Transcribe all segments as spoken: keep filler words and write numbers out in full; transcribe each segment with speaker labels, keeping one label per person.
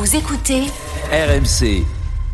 Speaker 1: Vous écoutez
Speaker 2: R M C.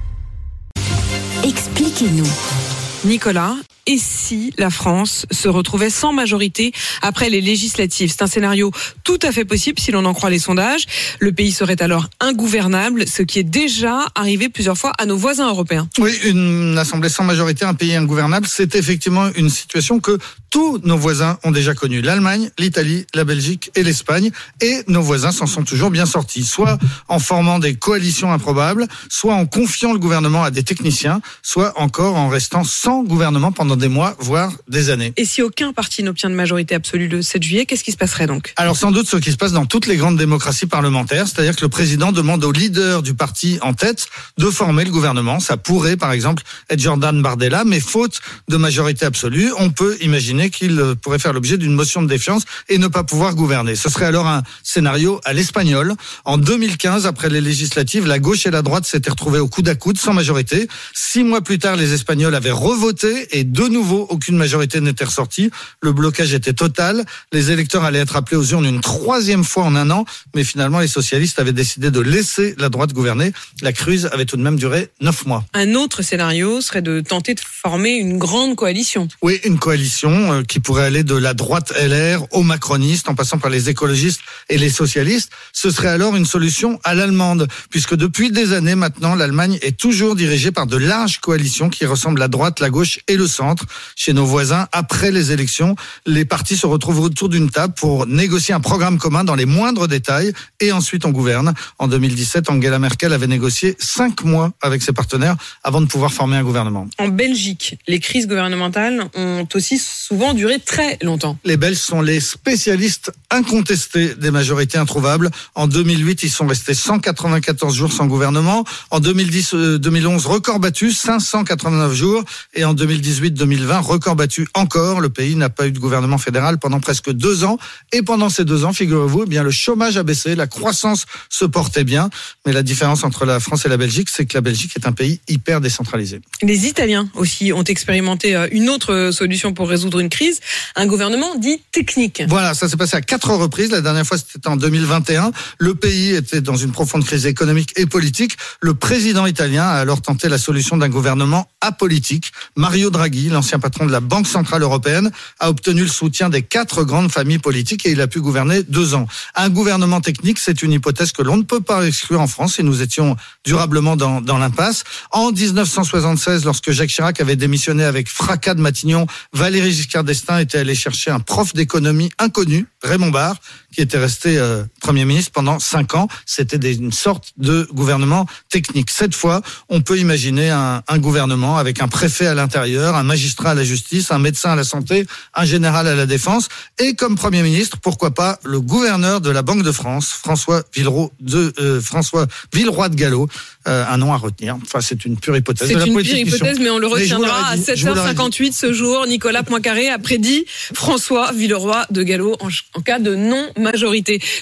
Speaker 1: Expliquez-nous.
Speaker 3: Nicolas, et si la France se retrouvait sans majorité après les législatives? C'est un scénario tout à fait possible si l'on en croit les sondages. Le pays serait alors ingouvernable, ce qui est déjà arrivé plusieurs fois à nos voisins européens.
Speaker 4: Oui, une assemblée sans majorité, un pays ingouvernable, c'est effectivement une situation que tous nos voisins ont déjà connue. L'Allemagne, l'Italie, la Belgique et l'Espagne. Et nos voisins s'en sont toujours bien sortis, soit en formant des coalitions improbables, soit en confiant le gouvernement à des techniciens, soit encore en restant sans gouvernement pendant des mois, voire des années.
Speaker 3: Et si aucun parti n'obtient de majorité absolue le sept juillet, qu'est-ce qui se passerait donc?
Speaker 4: Alors sans doute ce qui se passe dans toutes les grandes démocraties parlementaires, c'est-à-dire que le président demande au leader du parti en tête de former le gouvernement. Ça pourrait par exemple être Jordan Bardella, mais faute de majorité absolue, on peut imaginer qu'il pourrait faire l'objet d'une motion de défiance et ne pas pouvoir gouverner. Ce serait alors un scénario à l'espagnol. En deux mille quinze, après les législatives, la gauche et la droite s'étaient retrouvées au coude à coude sans majorité. Six mois plus tard, les Espagnols avaient revoté et de nouveau, aucune majorité n'était ressortie. Le blocage était total. Les électeurs allaient être appelés aux urnes une troisième fois en un an, mais finalement, les socialistes avaient décidé de laisser la droite gouverner. La crise avait tout de même duré neuf mois.
Speaker 3: Un autre scénario serait de tenter de former une grande coalition.
Speaker 4: Oui, une coalition euh, qui pourrait aller de la droite L R aux macronistes, en passant par les écologistes et les socialistes. Ce serait alors une solution à l'allemande, puisque depuis des années maintenant, l'Allemagne est toujours dirigée par de larges coalitions qui ressemblent à droite, la gauche et le centre. Chez nos voisins, après les élections, les partis se retrouvent autour d'une table pour négocier un programme commun dans les moindres détails et ensuite on gouverne. En deux mille dix-sept, Angela Merkel avait négocié cinq mois avec ses partenaires avant de pouvoir former un gouvernement.
Speaker 3: En Belgique, les crises gouvernementales ont aussi souvent duré très longtemps.
Speaker 4: Les Belges sont les spécialistes incontestés des majorités introuvables. En deux mille huit, ils sont restés cent quatre-vingt-quatorze jours sans gouvernement. En deux mille dix, deux mille onze, record battu, cinq cent quatre-vingt-neuf jours. Et en deux mille dix-huit, deux mille vingt, record battu encore. Le pays n'a pas eu de gouvernement fédéral pendant presque deux ans. Et pendant ces deux ans, figurez-vous, eh bien, le chômage a baissé, la croissance se portait bien. Mais la différence entre la France et la Belgique, c'est que la Belgique est un pays hyper décentralisé.
Speaker 3: Les Italiens aussi ont expérimenté une autre solution pour résoudre une crise, un gouvernement dit technique.
Speaker 4: Voilà, ça s'est passé à quatre reprises. La dernière fois, c'était en deux mille vingt et un. Le pays était dans une profonde crise économique et politique. Le président italien a alors tenté la solution d'un gouvernement apolitique. Mario Draghi, l'ancien patron de la Banque Centrale Européenne, a obtenu le soutien des quatre grandes familles politiques et il a pu gouverner deux ans. Un gouvernement technique, c'est une hypothèse que l'on ne peut pas exclure en France et nous étions durablement dans, dans l'impasse. En dix-neuf cent soixante-seize, lorsque Jacques Chirac avait démissionné avec fracas de Matignon, Valéry Giscard d'Estaing était allé chercher un prof d'économie inconnu, Raymond Barre, qui était resté euh, Premier ministre pendant cinq ans. C'était des, une sorte de gouvernement technique. Cette fois, on peut imaginer un, un gouvernement avec un préfet à l'intérieur, un magistrat à la justice, un médecin à la santé, un général à la défense, et comme Premier ministre, pourquoi pas le gouverneur de la Banque de France, François Villeroy de, euh, François Villeroy de Galhau, euh, un nom à retenir. Enfin, c'est une pure hypothèse.
Speaker 3: C'est
Speaker 4: de la
Speaker 3: une pure
Speaker 4: politique
Speaker 3: hypothèse, mais on le retiendra à
Speaker 4: dit,
Speaker 3: sept heures cinquante-huit ce jour. Nicolas Poincaré a prédit François Villeroy de Galhau en, en cas de non-majorité.